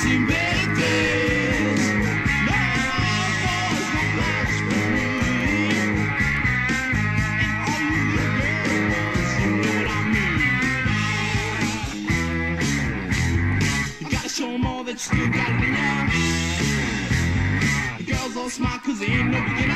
seen better days. No, boys won't last for me. And all you little girls, you know what I mean. You gotta show them all that you still got it in ya. The girls all smart 'cause they ain't no beginning.